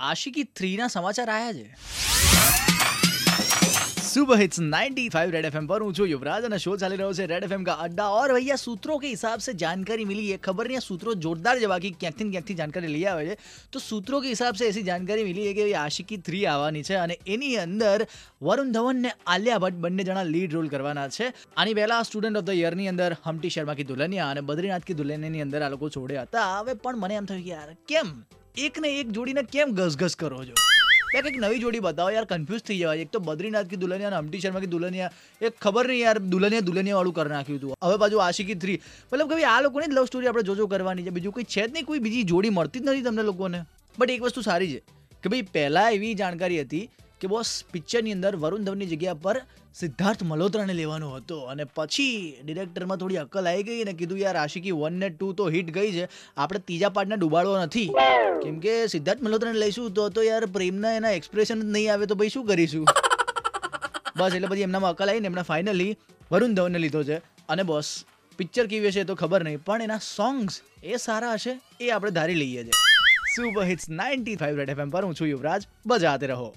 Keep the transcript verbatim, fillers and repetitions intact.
Aashiqui three ના સમાચાર આયા છે. सुबह hits ninety five red FM पर हूँ युवराज और शो चाली रहो से रेड एफएम का अड्डा. और भैया सूत्रों के हिसाब से जानकारी मिली है, खबर नहीं है सूत्रों जोरदार जवा की ક્યાંકથી ને ક્યાંકથી जानकारी લઈ આવે છે. તો સૂત્રો કે હિસાબ से ऐसी जानकारी मिली है કે આશિકી થ્રી આવવાની છે અને એની અંદર વરુણ ધવન ને આલિયા ભટ્ટ બંને જણા લીડ રોલ કરવાના છે. આની પહેલા સ્ટુડન્ટ ઓફ ધ યર ની અંદર હમ્ટી શર્મા કી દુલ્હનિયા અને બદ્રીનાથ કી દુલ્હનિયાની અંદર આ લોકો છોડ્યા હતા. હવે પણ મને એમ થયું કે યાર કેમ એક ને એક જોડીને કેમ ઘસઘસ કરો છો? यार एक नवी जोड़ी बताओ यार, कंफ्यूज થઈ જવાય. એક તો બદ્રીનાથ की दुल्हनिया અને હમ્ટી શર્મા की दुल्हनिया, એક ખબર નહીં યાર દુલ્હનિયા દુલ્હનિયા વાળું કરી નાખ્યું હતું. હવે પાછું આશિકી થ્રી, મતલબ કે આ લોકોની જ લવ સ્ટોરી આપણે જોજો કરવાની છે, બીજું કોઈ છે જ નહીં, કોઈ બીજી જોડી મળતી જ નથી તમને લોકોને. બટ એક વસ્તુ સારી છે કે ભાઈ પહેલા એવી જાણકારી હતી કે બોસ પિક્ચરની અંદર વરુણ ધવનની જગ્યા પર સિદ્ધાર્થ મલ્હોત્રાને લેવાનો હતો અને પછી ડિરેક્ટરમાં થોડી અક્કલ આવી ગઈ અને કીધું યાર આશિકી વન ને ટુ તો હિટ ગઈ છે, આપણે ત્રીજા પાર્ટને ડૂબાડવો નથી. કેમ કે સિદ્ધાર્થ મલ્હોત્રાને લઈશું તો તો યાર પ્રેમના એના એક્સપ્રેશન જ નહીં આવે તો ભાઈ શું કરીશું? બસ એટલે પછી એમનામાં અક્કલ આવીને એમણે ફાઇનલી વરુણ ધવનને લીધો છે. અને બોસ પિક્ચર કેવી હશે તો ખબર નહીં, પણ એના સોંગ્સ એ સારા હશે એ આપણે ધારી લઈએ છીએ. Super hits ninety five red FM પર હું છું યુવરાજ, બજાતે રહો.